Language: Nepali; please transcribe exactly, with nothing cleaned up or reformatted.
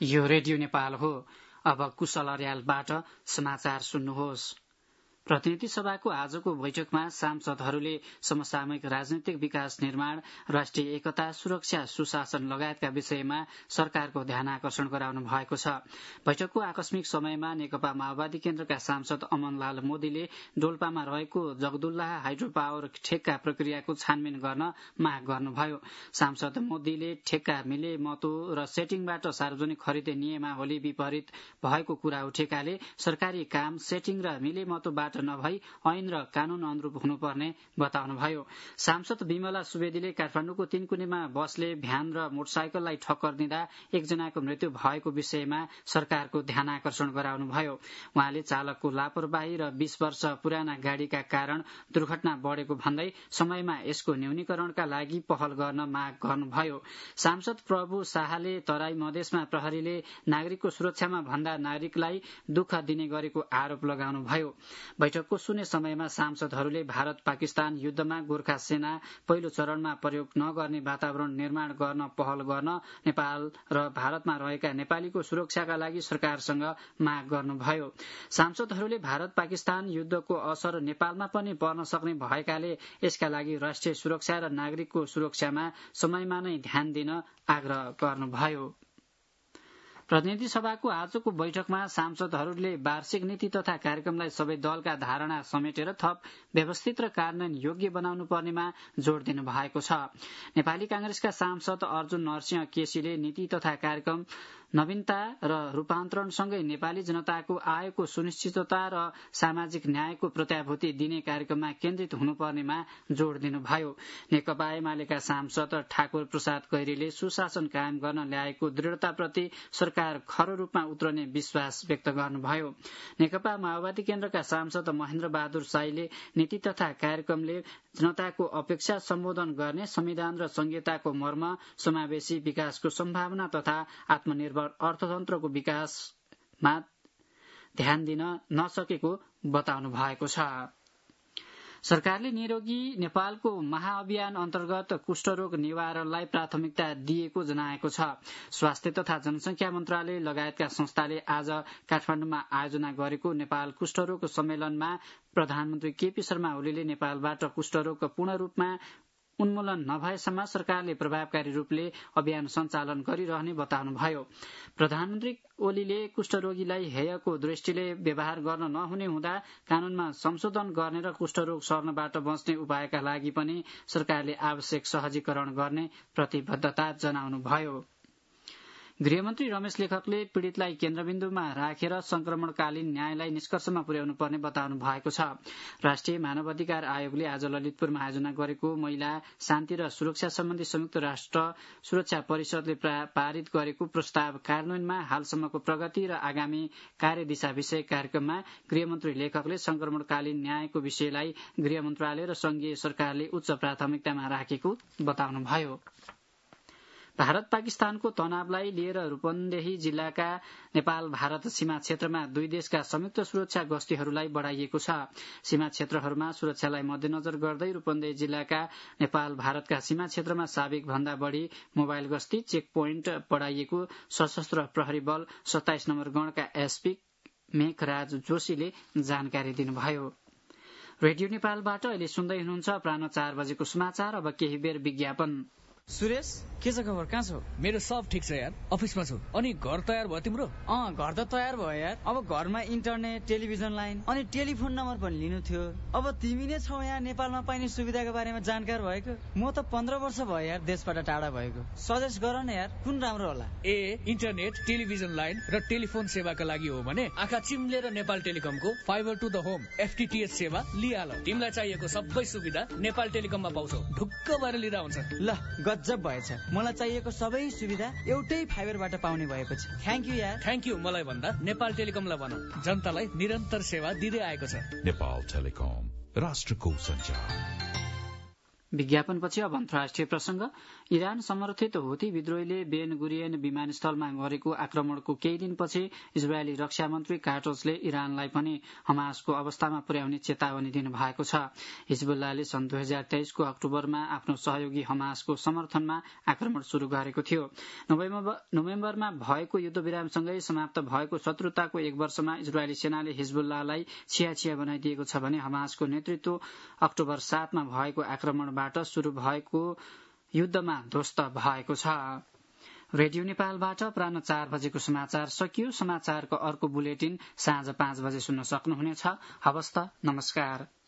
यो रेडियो नेपाल हो। अब कुशल अर्यालबाट समाचार सुन्नुहोस्। प्रतिनिधि सभाको आजको बैठकमा सांसदहरूले समसामयिक राजनैतिक विकास निर्माण, राष्ट्रिय एकता, सुरक्षा, सुशासन लगायतका विषयमा सरकारको ध्यान आकर्षण गराउनु भएको छ। बैठकको आकस्मिक समयमा नेकपा माओवादी केन्द्रका सांसद अमनलाल मोदीले डोल्पामा रहेको जगदुल्लाह हाइड्रो पावर ठेक्का प्रक्रियाको छानबिन गर्न माग गर्नुभयो। सांसद मोदीले ठेक्का मिले मतो र सेटिङबाट सार्वजनिक खरिद नियमावली विपरीत भएको कुरा उठेकाले सरकारी काम सेटिङ र मिले मतोबाट नभई ऐन र कानून अनुरूप हुनुपर्ने बताउनुभयो। सांसद विमला सुवेदीले काठमाडौँको तीनकुनेमा बसले भ्यान र मोटरसाइकललाई ठक्कर दिँदा एकजनाको मृत्यु भएको विषयमा सरकारको ध्यान आकर्षण गराउनुभयो। उहाँले चालकको लापरवाही र बीस वर्ष पुराना गाड़ीका कारण दुर्घटना बढ़ेको भन्दै समयमा यसको न्यूनीकरणका लागि पहल गर्न माग गर्नुभयो। सांसद प्रभु शाहले तराई मधेसमा प्रहरीले नागरिकको सुरक्षामा भन्दा नागरिकलाई दुःख दिने गरेको आरोप लगाउनुभयो। बैठकको शून्य समयमा सांसदहरूले भारत पाकिस्तान युद्धमा गोर्खा सेना पहिलो चरणमा प्रयोग नगर्ने वातावरण निर्माण गर्न पहल गर्न नेपाल र भारतमा रहेका नेपालीको सुरक्षाका लागि सरकारसँग माग गर्नुभयो। सांसदहरूले भारत पाकिस्तान युद्धको असर नेपालमा पनि पर्न सक्ने भएकाले यसका लागि राष्ट्रिय सुरक्षा र नागरिकको सुरक्षामा समयमा नै ध्यान दिन आग्रह गर्नुभयो। प्रतिनिधि सभाको आजको बैठकमा सांसदहरूले वार्षिक नीति तथा कार्यक्रमलाई सबै दलका धारणा समेटेर थप व्यवस्थित र कार्यान्वयन योग्य बनाउनु पर्नेमा जोड़ दिनु भएको छ। नेपाली कांग्रेसका सांसद अर्जुन नरसिंह केसीले नीति तथा कार्यक्रम नवीनता र रूपान्तरणसँगै नेपाली जनताको आयको सुनिश्चितता र सामाजिक न्यायको प्रत्याभूति दिने कार्यक्रममा केन्द्रित हुनुपर्नेमा जोड़ दिनुभयो। नेकपा एमालेका सांसद ठाकुर प्रसाद कैरीले सुशासन कायम गर्न ल्याएको दृढ़ताप्रति सरकार खरो रूपमा उत्रने विश्वास व्यक्त गर्नुभयो। नेकपा माओवादी केन्द्रका सांसद महेन्द्र बहादुर साईले नीति तथा कार्यक्रमले जनताको अपेक्षा सम्बोधन गर्ने, संविधान र संहिताको मर्म, समावेशी विकासको सम्भावना तथा आत्मनिर्भर अर्थतन्त्रको विकासमा ध्यान दिन नसकेको बताउनु भएको छ। सरकारले निरोगी नेपालको महाअभियान अन्तर्गत कुष्ठरोग निवारणलाई प्राथमिकता दिएको जनाएको छ। स्वास्थ्य तथा जनसंख्या मन्त्रालय लगायतका संस्थाले आज काठमाडौँमा आयोजना गरेको नेपाल कुष्ठरोग सम्मेलनमा प्रधानमन्त्री केपी शर्मा ओलीले नेपालबाट कुष्ठरोग पूर्ण रूपमा उन्मूलन नभएसम्म सरकारले प्रभावकारी रूपले अभियान सञ्चालन गरिरहने बताउनुभयो। प्रधानमन्त्री ओलीले कुष्ठरोगीलाई हेयको दृष्टिले व्यवहार गर्न नहुने हुँदा कानूनमा संशोधन गर्ने र कुष्ठरोग सर्नबाट बच्ने उपायका लागि पनि सरकारले आवश्यक सहजीकरण गर्ने प्रतिबद्धता जनाउनुभयो। गृहमन्त्री रमेश लेखकले पीड़ितलाई केन्द्रबिन्दुमा राखेर संक्रमणकालीन न्यायलाई निष्कर्षमा पुर्याउनु पर्ने बताउनु भएको छ। राष्ट्रिय मानव अधिकार आयोगले आज ललितपुरमा आयोजना गरेको महिला शान्ति र सुरक्षा सम्बन्धी संयुक्त राष्ट्र सुरक्षा परिषदले पारित गरेको प्रस्ताव कार्यान्वयनमा हालसम्मको प्रगति र आगामी कार्यदिशा विषय कार्यक्रममा गृहमन्त्री लेखकले संक्रमणकालीन न्यायको विषयलाई गृह मन्त्रालय र संघीय सरकारले उच्च प्राथमिकतामा राखेको बताउनुभयो। भारत पाकिस्तानको तनावलाई लिएर रूपन्देही जिल्लाका नेपाल भारत सीमा क्षेत्रमा दुई देशका संयुक्त सुरक्षा गस्तीहरूलाई बढ़ाइएको छ। सीमा क्षेत्रहरूमा सुरक्षालाई मध्यनजर गर्दै रूपन्देही जिल्लाका नेपाल भारतका सीमा क्षेत्रमा साबिक भन्दा बढ़ी मोबाइल गस्ती चेक पोइन्ट बढ़ाइएको सशस्त्र प्रहरी बल सत्ताइस नम्बर गणका एसपी मेघराज जोशीले जानकारी दिनुभयो। रेडियो नेपालबाट अहिले सुन्दै हुनुहुन्छ अपराह्न चार बजेको समाचार। अब केही बेर विज्ञापन। सुरेश, के छ खबर? कहाँ छौ? मेरो सब ठिक छ यार, अफिसमा छु। अनि घर तयार भयो तिम्रो? अँ, घर त तयार भयो यार। अब घरमा इन्टरनेट, टेलिभिजन लाइन अनि टेलिफोन नम्बर पनि लिनु थियो। अब तिमी नै छौ यहाँ नेपालमा पाइने सुविधाको बारेमा जानकार भएको। म त पन्ध्र वर्ष भयो यार देशबाट टाढा भएको। सजेस्ट गर न यार, कुन राम्रो होला? ए, इन्टरनेट, टेलिभिजन लाइन र टेलिफोन सेवाका लागि हो भने आँखा चिम्लेर नेपाल टेलिकमको fibre to the home FTTH सेवा लिहाल। तिमीलाई चाहिएको सबै सुविधा नेपाल टेलिकममा पाउँछौ। ढुक्क भएर लिँदा हुन्छ। ल, गजब भएछ। मलाई चाहिएको सबै सुविधा एउटै फाइबरबाट पाउने भएपछि थ्याङ्क यू यार। थ्याङ्क यू मलाई भन्दा नेपाल टेलिकमलाई भन। जनतालाई निरन्तर सेवा दिँदै आएको छ। नेपाल टेलिकम, राष्ट्रको सञ्चार। विज्ञापनपछि अब अन्तर्राष्ट्रिय प्रसंग। इरान समर्थित हुती विद्रोहीले बेन गुरियन विमानस्थलमा गरेको आक्रमणको केही दिनपछि इजरायली रक्षा मन्त्री कार्टोसले इरानलाई पनि हमासको अवस्थामा पुर्याउने चेतावनी दिनुभएको छ। हिजबुल्लाहले सन् दुई हजार तेइसको अक्टोबरमा आफ्नो सहयोगी हमासको समर्थनमा आक्रमण शुरू गरेको थियो। नोभेम्बरमा भएको युद्धविरामसँगै समाप्त भएको शत्रुताको एक वर्षमा इजरायली सेनाले हिजबुल्लाहलाई छिया छिया बनाइदिएको छ भने हमासको नेतृत्व अक्टोबर सातमा भएको आक्रमणबाट शुरू भएको युद्धमा ध्वस्त भएको छ। रेडियो नेपालबाट अपराह्न चार बजेको समाचार सकियो। समाचारको अर्को बुलेटिन साँझ पाँच बजे सुन्न सक्नुहुनेछ। हवस् त, नमस्कार।